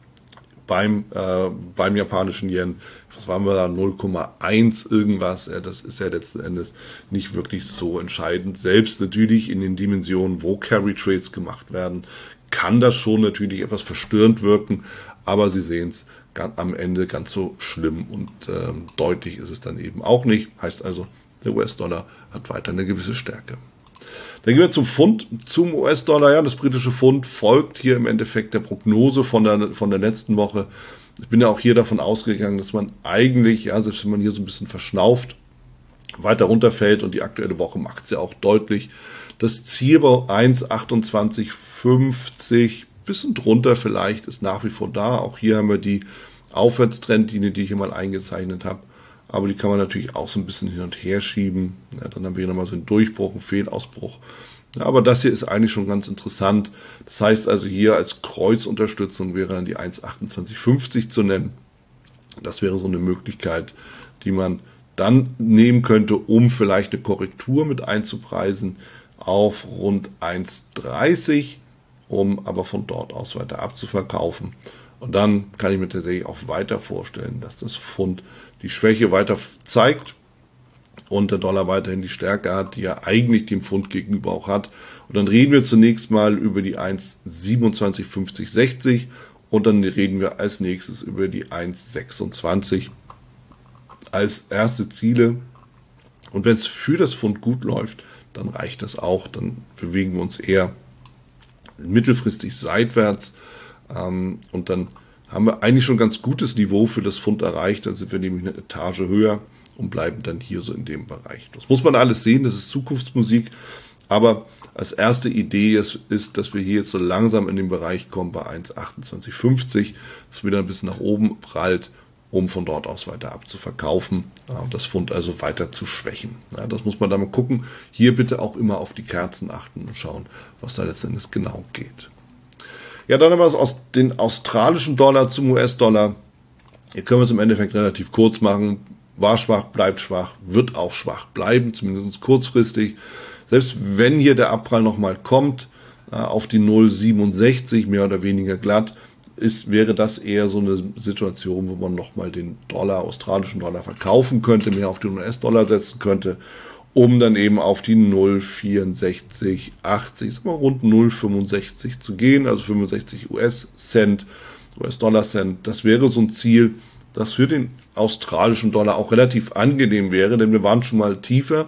beim, äh, beim japanischen Yen, was waren wir da, null Komma eins irgendwas, ja, das ist ja letzten Endes nicht wirklich so entscheidend. Selbst natürlich in den Dimensionen, wo Carry Trades gemacht werden, kann das schon natürlich etwas verstörend wirken, aber Sie sehen es, am Ende ganz so schlimm und äh, deutlich ist es dann eben auch nicht. Heißt also, der U S-Dollar hat weiter eine gewisse Stärke. Dann gehen wir zum Pfund, zum U S-Dollar. Ja, das britische Pfund folgt hier im Endeffekt der Prognose von der, von der letzten Woche. Ich bin ja auch hier davon ausgegangen, dass man eigentlich, ja, selbst wenn man hier so ein bisschen verschnauft, weiter runterfällt und die aktuelle Woche macht es ja auch deutlich. Das Ziel bei eins Komma achtundzwanzig fünfzig, bisschen drunter vielleicht, ist nach wie vor da. Auch hier haben wir die Aufwärtstrendlinie, die ich hier mal eingezeichnet habe. Aber die kann man natürlich auch so ein bisschen hin und her schieben. Ja, dann haben wir nochmal so einen Durchbruch, einen Fehlausbruch. Ja, aber das hier ist eigentlich schon ganz interessant. Das heißt also hier als Kreuzunterstützung wäre dann die eins Komma achtundzwanzig fünfzig zu nennen. Das wäre so eine Möglichkeit, die man dann nehmen könnte, um vielleicht eine Korrektur mit einzupreisen auf rund eins Komma dreißig, um aber von dort aus weiter abzuverkaufen. Und dann kann ich mir tatsächlich auch weiter vorstellen, dass das Pfund die Schwäche weiter zeigt und der Dollar weiterhin die Stärke hat, die er eigentlich dem Pfund gegenüber auch hat. Und dann reden wir zunächst mal über die eins Komma siebenundzwanzig fünfzig sechzig und dann reden wir als nächstes über die eins Komma sechsundzwanzig als erste Ziele. Und wenn es für das Pfund gut läuft, dann reicht das auch. Dann bewegen wir uns eher mittelfristig seitwärts. Ähm, und dann haben wir eigentlich schon ein ganz gutes Niveau für das Pfund erreicht. Dann sind wir nämlich eine Etage höher und bleiben dann hier so in dem Bereich. Das muss man alles sehen, das ist Zukunftsmusik. Aber als erste Idee ist, ist, dass wir hier jetzt so langsam in den Bereich kommen bei eins Komma achtundzwanzig fünfzig, dass wieder ein bisschen nach oben prallt, um von dort aus weiter abzuverkaufen, das Pfund also weiter zu schwächen. Ja, das muss man dann mal gucken. Hier bitte auch immer auf die Kerzen achten und schauen, was da letztendlich genau geht. Ja, dann haben wir es aus den australischen Dollar zum U S-Dollar. Hier können wir es im Endeffekt relativ kurz machen. War schwach, bleibt schwach, wird auch schwach bleiben, zumindest kurzfristig. Selbst wenn hier der Abprall nochmal kommt, äh, auf die null Komma siebenundsechzig, mehr oder weniger glatt, ist, wäre das eher so eine Situation, wo man nochmal den Dollar, australischen Dollar verkaufen könnte, mehr auf den U S-Dollar setzen könnte, um dann eben auf die null Komma vierundsechzig achtzig, sagen wir rund null Komma fünfundsechzig zu gehen, also fünfundsechzig U S-Cent, U S-Dollar-Cent. Das wäre so ein Ziel, das für den australischen Dollar auch relativ angenehm wäre, denn wir waren schon mal tiefer.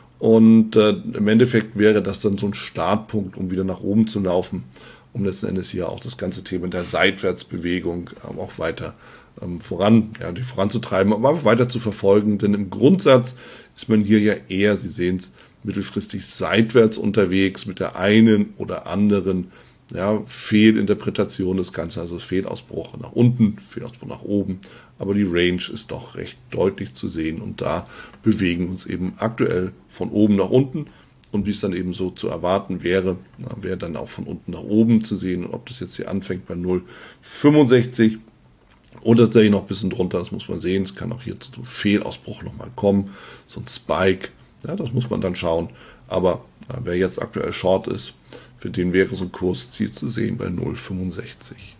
Und äh, im Endeffekt wäre das dann so ein Startpunkt, um wieder nach oben zu laufen, um letzten Endes hier auch das ganze Thema der Seitwärtsbewegung ähm, auch weiter ähm, voran, ja, die voranzutreiben, aber auch weiter zu verfolgen. Denn im Grundsatz ist man hier ja eher, Sie sehen es, mittelfristig seitwärts unterwegs mit der einen oder anderen ja, Fehlinterpretation des Ganzen, also Fehlausbruch nach unten, Fehlausbruch nach oben. Aber die Range ist doch recht deutlich zu sehen und da bewegen wir uns eben aktuell von oben nach unten. Und wie es dann eben so zu erwarten wäre, wäre dann auch von unten nach oben zu sehen. Und ob das jetzt hier anfängt bei null Komma fünfundsechzig oder tatsächlich noch ein bisschen drunter, das muss man sehen. Es kann auch hier zu einem Fehlausbruch nochmal kommen, so ein Spike, ja, das muss man dann schauen. Aber ja, wer jetzt aktuell Short ist, für den wäre so ein Kursziel zu sehen bei null Komma fünfundsechzig.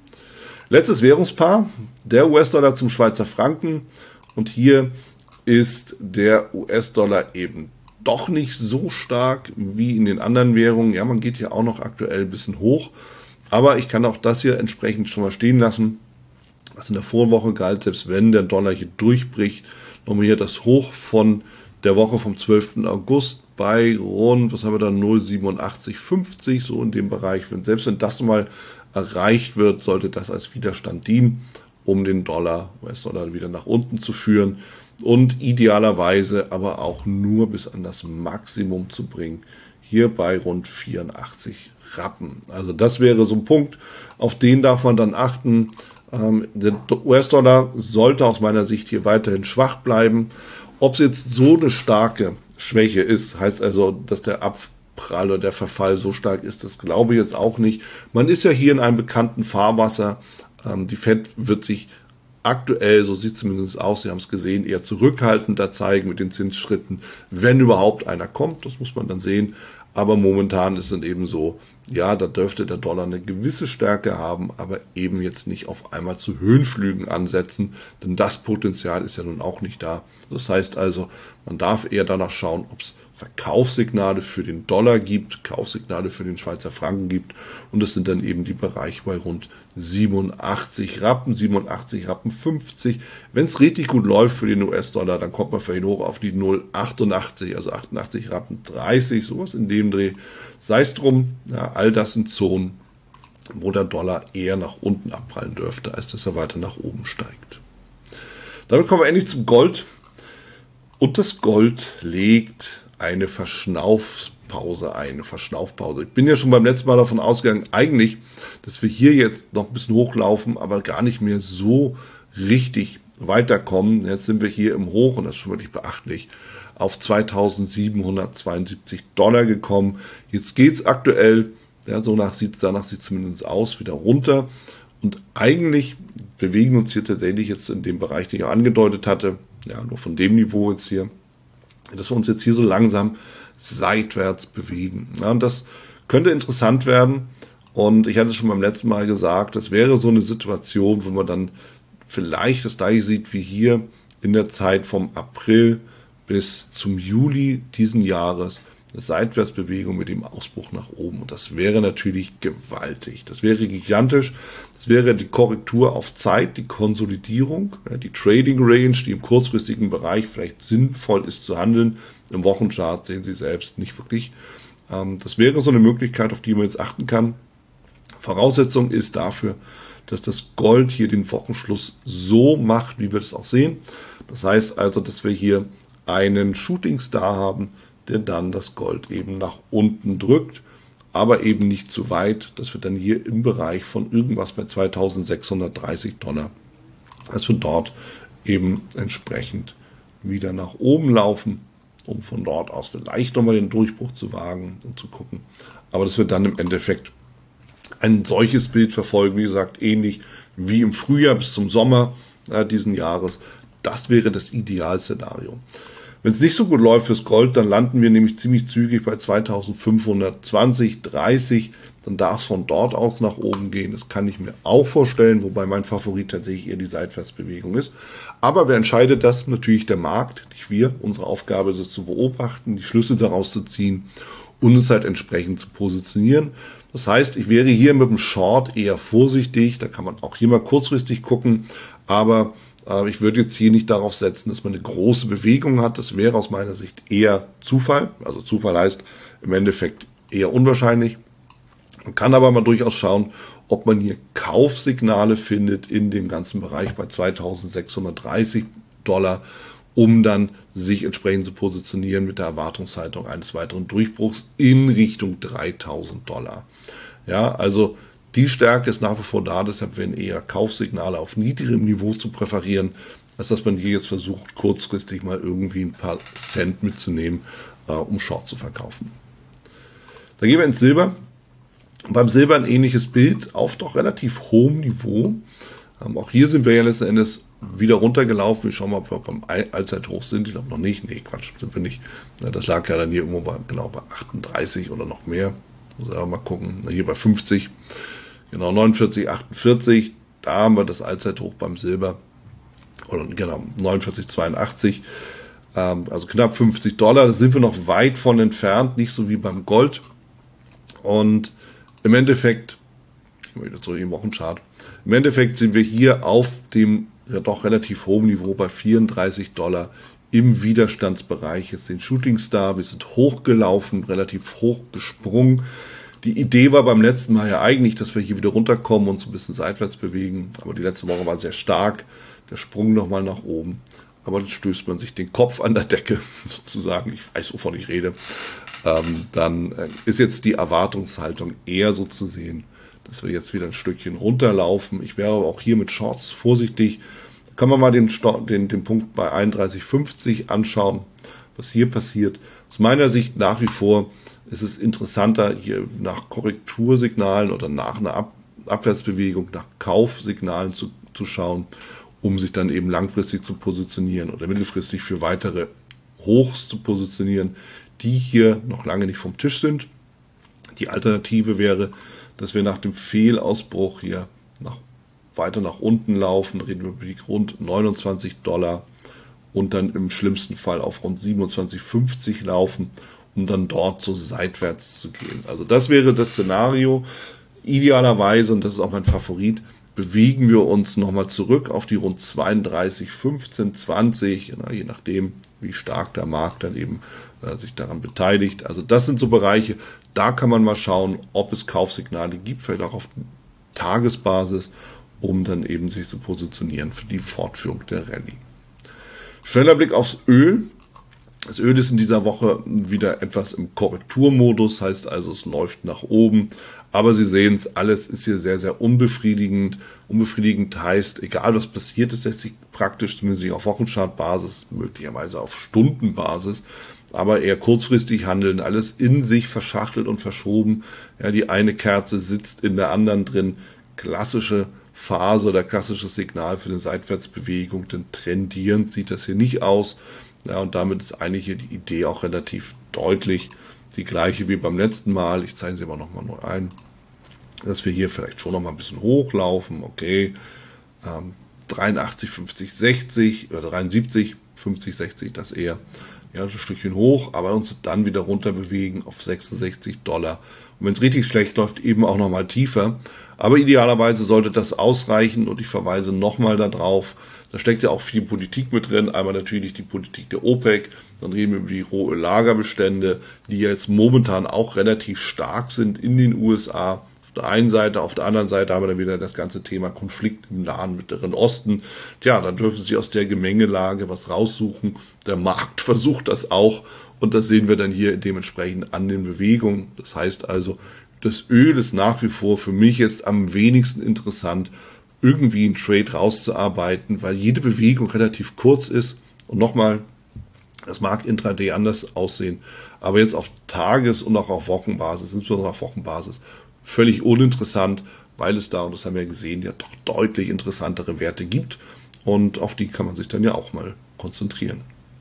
Letztes Währungspaar, der U S-Dollar zum Schweizer Franken. Und hier ist der U S-Dollar eben doch nicht so stark wie in den anderen Währungen. Ja, man geht hier auch noch aktuell ein bisschen hoch. Aber ich kann auch das hier entsprechend schon mal stehen lassen, was in der Vorwoche galt, selbst wenn der Dollar hier durchbricht. Nochmal hier das Hoch von der Woche vom zwölften August bei rund, was haben wir da, null Komma siebenundachtzig fünfzig, so in dem Bereich. Wenn, selbst wenn das mal erreicht wird, sollte das als Widerstand dienen, um den Dollar, U S-Dollar wieder nach unten zu führen und idealerweise aber auch nur bis an das Maximum zu bringen, hier bei rund vierundachtzig Rappen. Also das wäre so ein Punkt, auf den darf man dann achten. Ähm, der U S-Dollar sollte aus meiner Sicht hier weiterhin schwach bleiben. Ob es jetzt so eine starke Schwäche ist, heißt also, dass der Abprall oder der Verfall so stark ist, das glaube ich jetzt auch nicht. Man ist ja hier in einem bekannten Fahrwasser. Ähm, die Fed wird sich aktuell, so sieht es zumindest aus, Sie haben es gesehen, eher zurückhaltender zeigen mit den Zinsschritten, wenn überhaupt einer kommt. Das muss man dann sehen. Aber momentan ist es eben so, ja, da dürfte der Dollar eine gewisse Stärke haben, aber eben jetzt nicht auf einmal zu Höhenflügen ansetzen, denn das Potenzial ist ja nun auch nicht da. Das heißt also, man darf eher danach schauen, ob es Verkaufssignale für den Dollar gibt, Kaufsignale für den Schweizer Franken gibt und das sind dann eben die Bereiche bei rund siebenundachtzig Rappen, siebenundachtzig Rappen fünfzig. Wenn es richtig gut läuft für den U S-Dollar, dann kommt man für ihn hoch auf die null Komma achtundachtzig, also achtundachtzig Rappen dreißig, sowas in dem Dreh. Sei es drum, ja, all das sind Zonen, wo der Dollar eher nach unten abprallen dürfte, als dass er weiter nach oben steigt. Damit kommen wir endlich zum Gold. Und das Gold legt eine Verschnaufpause ein, eine Verschnaufpause. Ich bin ja schon beim letzten Mal davon ausgegangen, eigentlich, dass wir hier jetzt noch ein bisschen hochlaufen, aber gar nicht mehr so richtig weiterkommen. Jetzt sind wir hier im Hoch, und das ist schon wirklich beachtlich, auf zweitausendsiebenhundertzweiundsiebzig Dollar gekommen. Jetzt geht es aktuell, ja, so nach sieht, danach sieht es zumindest aus, wieder runter. Und eigentlich bewegen wir uns hier tatsächlich jetzt in dem Bereich, den ich auch angedeutet hatte, ja, nur von dem Niveau jetzt hier, dass wir uns jetzt hier so langsam seitwärts bewegen. Ja, und das könnte interessant werden. Und ich hatte es schon beim letzten Mal gesagt, das wäre so eine Situation, wo man dann vielleicht das gleiche sieht wie hier in der Zeit vom April bis zum Juli diesen Jahres. Eine Seitwärtsbewegung mit dem Ausbruch nach oben. Und das wäre natürlich gewaltig. Das wäre gigantisch. Das wäre die Korrektur auf Zeit, die Konsolidierung, die Trading Range, die im kurzfristigen Bereich vielleicht sinnvoll ist zu handeln. Im Wochenchart sehen Sie selbst nicht wirklich. Das wäre so eine Möglichkeit, auf die man jetzt achten kann. Voraussetzung ist dafür, dass das Gold hier den Wochenschluss so macht, wie wir das auch sehen. Das heißt also, dass wir hier einen Shooting Star haben, der dann das Gold eben nach unten drückt, aber eben nicht zu weit, dass wir dann hier im Bereich von irgendwas bei zweitausendsechshundertdreißig Dollar, dass wir dort eben entsprechend wieder nach oben laufen, um von dort aus vielleicht nochmal den Durchbruch zu wagen und zu gucken. Aber dass wir dann im Endeffekt ein solches Bild verfolgen, wie gesagt, ähnlich wie im Frühjahr bis zum Sommer äh, diesen Jahres. Das wäre das Idealszenario. Wenn es nicht so gut läuft fürs Gold, dann landen wir nämlich ziemlich zügig bei zweitausendfünfhundertzwanzig, dreißig. Dann darf es von dort aus nach oben gehen. Das kann ich mir auch vorstellen, wobei mein Favorit tatsächlich eher die Seitwärtsbewegung ist. Aber wer entscheidet das? Natürlich der Markt, nicht wir. Unsere Aufgabe ist es zu beobachten, die Schlüsse daraus zu ziehen und es halt entsprechend zu positionieren. Das heißt, ich wäre hier mit dem Short eher vorsichtig. Da kann man auch hier mal kurzfristig gucken. Aber äh, ich würde jetzt hier nicht darauf setzen, dass man eine große Bewegung hat. Das wäre aus meiner Sicht eher Zufall. Also Zufall heißt im Endeffekt eher unwahrscheinlich. Man kann aber mal durchaus schauen, ob man hier Kaufsignale findet in dem ganzen Bereich bei zweitausendsechshundertdreißig Dollar, um dann sich entsprechend zu positionieren mit der Erwartungshaltung eines weiteren Durchbruchs in Richtung dreitausend Dollar. Ja, also die Stärke ist nach wie vor da, deshalb werden eher Kaufsignale auf niedrigem Niveau zu präferieren, als dass man hier jetzt versucht, kurzfristig mal irgendwie ein paar Cent mitzunehmen, äh, um Short zu verkaufen. Dann gehen wir ins Silber. Beim Silber ein ähnliches Bild auf doch relativ hohem Niveau. Ähm, auch hier sind wir ja letzten Endes wieder runtergelaufen. Wir schauen mal, ob wir beim Allzeithoch sind. Ich glaube noch nicht. Nee, Quatsch, sind wir nicht. Das lag ja dann hier irgendwo bei, genau bei achtunddreißig oder noch mehr. Muss ich aber mal gucken. Hier bei fünfzig. Genau, neunundvierzig, achtundvierzig. Da haben wir das Allzeithoch beim Silber. Oder genau, neunundvierzig, zweiundachtzig. Ähm, also knapp fünfzig Dollar. Da sind wir noch weit von entfernt. Nicht so wie beim Gold. Und im Endeffekt, ich gehe mal wieder zurück in den Wochenchart, im Endeffekt sind wir hier auf dem ja doch relativ hohen Niveau bei vierunddreißig Dollar im Widerstandsbereich. Jetzt den Shooting Star, wir sind hochgelaufen, relativ hoch gesprungen. Die Idee war beim letzten Mal ja eigentlich, dass wir hier wieder runterkommen und so ein bisschen seitwärts bewegen. Aber die letzte Woche war sehr stark, der Sprung nochmal nach oben. Aber dann stößt man sich den Kopf an der Decke, sozusagen. Ich weiß, wovon ich rede. Ähm, dann ist jetzt die Erwartungshaltung eher so zu sehen, dass wir jetzt wieder ein Stückchen runterlaufen. Ich wäre aber auch hier mit Shorts vorsichtig. Da kann man mal den, den, den Punkt bei einunddreißig fünfzig anschauen, was hier passiert. Aus meiner Sicht nach wie vor ist es interessanter, hier nach Korrektursignalen oder nach einer Ab Abwärtsbewegung, nach Kaufsignalen zu, zu schauen, um sich dann eben langfristig zu positionieren oder mittelfristig für weitere Hochs zu positionieren, die hier noch lange nicht vom Tisch sind. Die Alternative wäre, dass wir nach dem Fehlausbruch hier nach, weiter nach unten laufen, reden wir über die rund neunundzwanzig Dollar und dann im schlimmsten Fall auf rund siebenundzwanzig fünfzig laufen, um dann dort so seitwärts zu gehen. Also das wäre das Szenario. Idealerweise, und das ist auch mein Favorit, bewegen wir uns nochmal zurück auf die rund zweiunddreißig, fünfzehn, zwanzig, na, je nachdem, wie stark der Markt dann eben äh, sich daran beteiligt. Also das sind so Bereiche, da kann man mal schauen, ob es Kaufsignale gibt, vielleicht auch auf Tagesbasis, um dann eben sich zu positionieren für die Fortführung der Rallye. Schneller Blick aufs Öl. Das Öl ist in dieser Woche wieder etwas im Korrekturmodus, heißt also, es läuft nach oben. Aber Sie sehen es, alles ist hier sehr, sehr unbefriedigend. Unbefriedigend heißt, egal was passiert ist, lässt sich praktisch, zumindest auf Wochenchartbasis, möglicherweise auf Stundenbasis, aber eher kurzfristig handeln, alles in sich verschachtelt und verschoben. Ja, die eine Kerze sitzt in der anderen drin. Klassische Phase oder klassisches Signal für eine Seitwärtsbewegung, denn trendierend sieht das hier nicht aus. Ja, und damit ist eigentlich hier die Idee auch relativ deutlich. Die gleiche wie beim letzten Mal. Ich zeige sie aber nochmal neu ein, dass wir hier vielleicht schon nochmal ein bisschen hochlaufen. Okay, ähm, dreiundachtzig, fünfzig, sechzig oder dreiundsiebzig, fünfzig, sechzig, das eher. Ja, ein Stückchen hoch, aber uns dann wieder runter bewegen auf sechsundsechzig Dollar. Und wenn es richtig schlecht läuft, eben auch nochmal tiefer. Aber idealerweise sollte das ausreichen und ich verweise nochmal darauf, da steckt ja auch viel Politik mit drin. Einmal natürlich die Politik der OPEC, dann reden wir über die Rohöllagerbestände, die jetzt momentan auch relativ stark sind in den U S A. Auf der einen Seite, auf der anderen Seite haben wir dann wieder das ganze Thema Konflikt im Nahen Mittleren Osten. Tja, dann dürfen Sie aus der Gemengelage was raussuchen. Der Markt versucht das auch und das sehen wir dann hier dementsprechend an den Bewegungen. Das heißt also, das Öl ist nach wie vor für mich jetzt am wenigsten interessant, irgendwie einen Trade rauszuarbeiten, weil jede Bewegung relativ kurz ist. Und nochmal, das mag intraday anders aussehen, aber jetzt auf Tages- und auch auf Wochenbasis, insbesondere auf Wochenbasis, völlig uninteressant, weil es da, und das haben wir ja gesehen, ja doch deutlich interessantere Werte gibt und auf die kann man sich dann ja auch mal konzentrieren.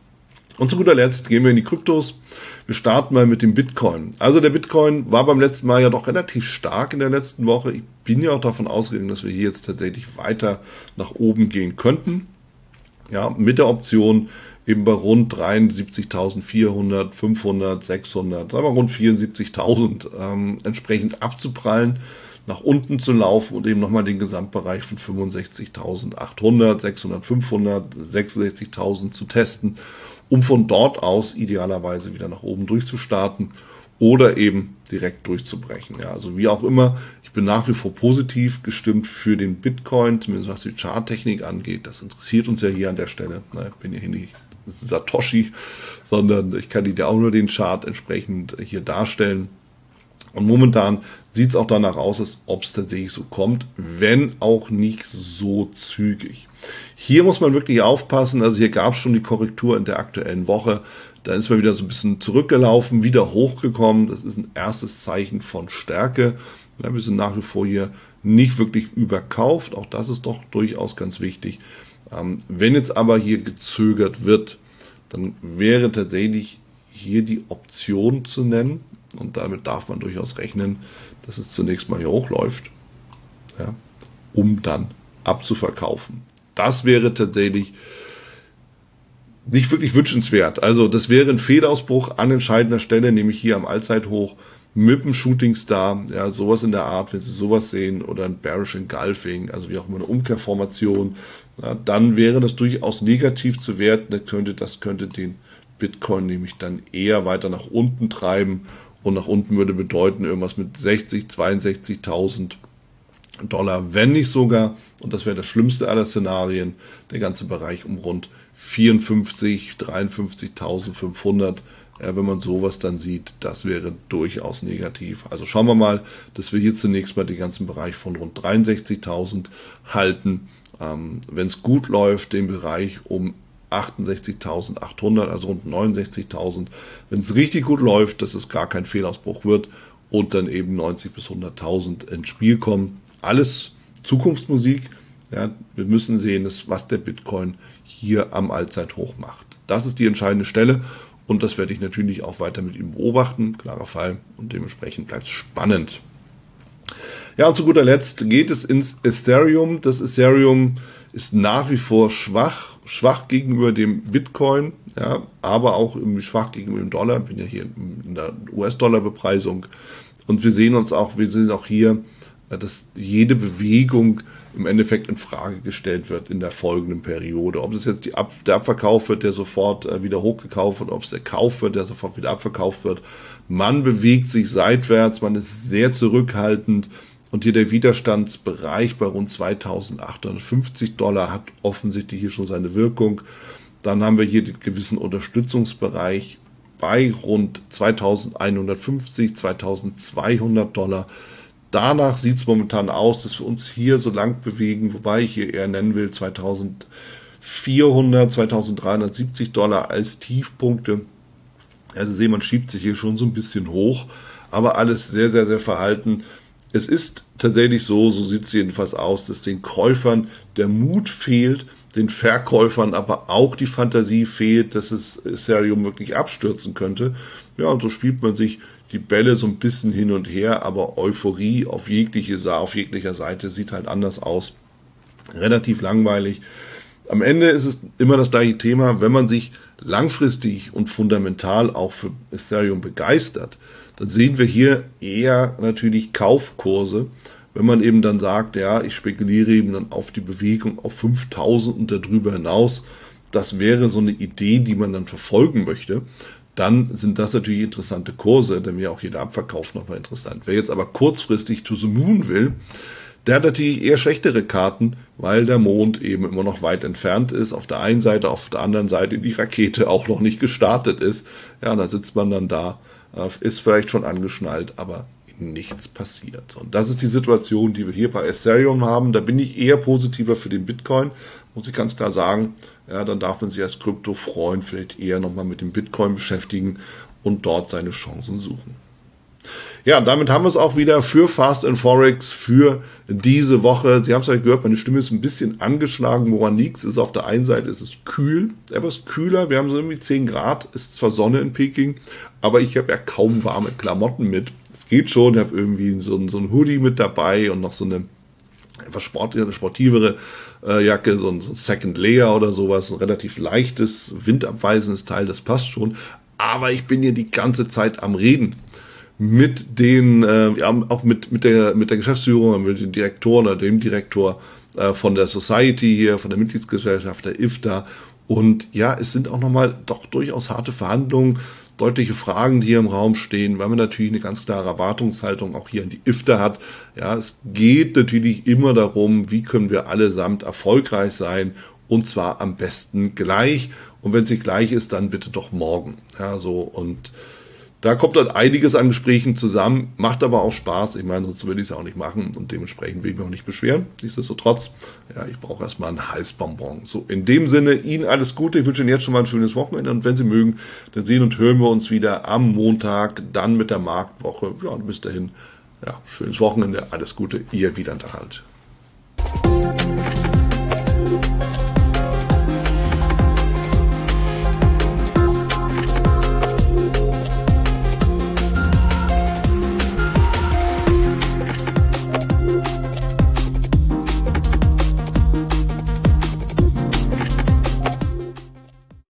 Und zu guter Letzt gehen wir in die Kryptos. Wir starten mal mit dem Bitcoin. Also der Bitcoin war beim letzten Mal ja doch relativ stark in der letzten Woche. Ich bin ja auch davon ausgegangen, dass wir hier jetzt tatsächlich weiter nach oben gehen könnten. Ja, mit der Option eben bei rund dreiundsiebzigtausendvierhundert, fünfhundert, sechshundert, sagen wir rund vierundsiebzigtausend ähm, entsprechend abzuprallen, nach unten zu laufen und eben nochmal den Gesamtbereich von fünfundsechzigtausendachthundert, sechshundert, fünfhundert, sechsundsechzigtausend zu testen, um von dort aus idealerweise wieder nach oben durchzustarten oder eben direkt durchzubrechen. Ja, also wie auch immer, ich bin nach wie vor positiv gestimmt für den Bitcoin, zumindest was die Charttechnik angeht. Das interessiert uns ja hier an der Stelle. Ich bin ja hier nicht Satoshi, sondern ich kann Ihnen ja auch nur den Chart entsprechend hier darstellen. Und momentan sieht es auch danach aus, als ob es tatsächlich so kommt, wenn auch nicht so zügig. Hier muss man wirklich aufpassen, also hier gab es schon die Korrektur in der aktuellen Woche, da ist man wieder so ein bisschen zurückgelaufen, wieder hochgekommen, das ist ein erstes Zeichen von Stärke. Ja, wir sind nach wie vor hier nicht wirklich überkauft, auch das ist doch durchaus ganz wichtig. Ähm, wenn jetzt aber hier gezögert wird, dann wäre tatsächlich hier die Option zu nennen, und damit darf man durchaus rechnen, dass es zunächst mal hier hochläuft, ja, um dann abzuverkaufen. Das wäre tatsächlich nicht wirklich wünschenswert. Also das wäre ein Fehlausbruch an entscheidender Stelle, nämlich hier am Allzeithoch mit dem Shooting Star, ja, sowas in der Art, wenn Sie sowas sehen, oder ein Bearish Engulfing, also wie auch immer eine Umkehrformation, ja, dann wäre das durchaus negativ zu werten. Das könnte, das könnte den Bitcoin nämlich dann eher weiter nach unten treiben. Und nach unten würde bedeuten irgendwas mit sechzig, zweiundsechzigtausend Dollar, wenn nicht sogar, und das wäre das schlimmste aller Szenarien, der ganze Bereich um rund vierundfünfzig, dreiundfünfzigtausendfünfhundert. Ja, wenn man sowas dann sieht, das wäre durchaus negativ. Also schauen wir mal, dass wir hier zunächst mal den ganzen Bereich von rund dreiundsechzigtausend halten. Ähm, wenn es gut läuft, den Bereich um achtundsechzigtausendachthundert, also rund neunundsechzigtausend. Wenn es richtig gut läuft, dass es gar kein Fehlausbruch wird und dann eben neunzig bis hunderttausend ins Spiel kommen. Alles Zukunftsmusik. Ja, wir müssen sehen, dass, was der Bitcoin hier am Allzeithoch macht. Das ist die entscheidende Stelle und das werde ich natürlich auch weiter mit ihm beobachten. Klarer Fall und dementsprechend bleibt es spannend. Ja, und zu guter Letzt geht es ins Ethereum. Das Ethereum ist nach wie vor schwach, schwach gegenüber dem Bitcoin, ja, aber auch schwach gegenüber dem Dollar. Ich bin ja hier in der U S-Dollar-Bepreisung und wir sehen uns auch, wir sehen auch hier, dass jede Bewegung im Endeffekt in Frage gestellt wird in der folgenden Periode. Ob es jetzt die Ab- der Abverkauf wird, der sofort äh, wieder hochgekauft wird, ob es der Kauf wird, der sofort wieder abverkauft wird. Man bewegt sich seitwärts, man ist sehr zurückhaltend und hier der Widerstandsbereich bei rund zweitausendachthundertfünfzig Dollar hat offensichtlich hier schon seine Wirkung. Dann haben wir hier den gewissen Unterstützungsbereich bei rund zweitausendeinhundertfünfzig, zweitausendzweihundert Dollar. Danach sieht es momentan aus, dass wir uns hier so lang bewegen, wobei ich hier eher nennen will zweitausendvierhundert, zweitausenddreihundertsiebzig Dollar als Tiefpunkte. Also sehen, man schiebt sich hier schon so ein bisschen hoch, aber alles sehr, sehr, sehr verhalten. Es ist tatsächlich so, so sieht es jedenfalls aus, dass den Käufern der Mut fehlt, den Verkäufern aber auch die Fantasie fehlt, dass es Ethereum wirklich abstürzen könnte. Ja, und so spielt man sich die Bälle so ein bisschen hin und her, aber Euphorie auf jegliche, auf jeglicher Seite sieht halt anders aus. Relativ langweilig. Am Ende ist es immer das gleiche Thema, wenn man sich langfristig und fundamental auch für Ethereum begeistert, dann sehen wir hier eher natürlich Kaufkurse, wenn man eben dann sagt, ja, ich spekuliere eben dann auf die Bewegung auf fünftausend und darüber hinaus. Das wäre so eine Idee, die man dann verfolgen möchte. dann sind das natürlich interessante Kurse, denn wäre auch jeder Abverkauf nochmal interessant. Wer jetzt aber kurzfristig to the moon will, der hat natürlich eher schlechtere Karten, weil der Mond eben immer noch weit entfernt ist. Auf der einen Seite, auf der anderen Seite die Rakete auch noch nicht gestartet ist. Ja, da sitzt man dann da, ist vielleicht schon angeschnallt, aber nichts passiert. Und das ist die Situation, die wir hier bei Ethereum haben. Da bin ich eher positiver für den Bitcoin, muss ich ganz klar sagen. Ja, dann darf man sich als Krypto-Freund vielleicht eher nochmal mit dem Bitcoin beschäftigen und dort seine Chancen suchen. Ja, damit haben wir es auch wieder für Fast and Forex für diese Woche. Sie haben es ja gehört, meine Stimme ist ein bisschen angeschlagen. Woran liegt es? Ist auf der einen Seite ist es kühl, etwas kühler. Wir haben so irgendwie zehn Grad, ist zwar Sonne in Peking, aber ich habe ja kaum warme Klamotten mit. Es geht schon, ich habe irgendwie so ein, so ein Hoodie mit dabei und noch so eine etwas sportivere, sportivere äh, Jacke, so ein, so ein Second Layer oder sowas, ein relativ leichtes, windabweisendes Teil, das passt schon. Aber ich bin hier die ganze Zeit am Reden. Mit den, äh, ja, auch mit, mit der, mit der Geschäftsführung, mit den Direktoren oder dem Direktor äh, von der Society hier, von der Mitgliedsgesellschaft, der I F T A. Und ja, es sind auch nochmal doch durchaus harte Verhandlungen, deutliche Fragen, die hier im Raum stehen, weil man natürlich eine ganz klare Erwartungshaltung auch hier an die I F T A hat. Ja, es geht natürlich immer darum, wie können wir allesamt erfolgreich sein, und zwar am besten gleich. Und wenn es nicht gleich ist, dann bitte doch morgen. Ja, so, und da kommt dann einiges an Gesprächen zusammen, macht aber auch Spaß. Ich meine, sonst würde ich es auch nicht machen und dementsprechend will ich mich auch nicht beschweren. Nichtsdestotrotz, ja, ich brauche erstmal einen Heißbonbon. So, in dem Sinne, Ihnen alles Gute. Ich wünsche Ihnen jetzt schon mal ein schönes Wochenende und wenn Sie mögen, dann sehen und hören wir uns wieder am Montag, dann mit der Marktwoche. Ja, und bis dahin, ja, schönes Wochenende, alles Gute, Ihr Wieland Harald.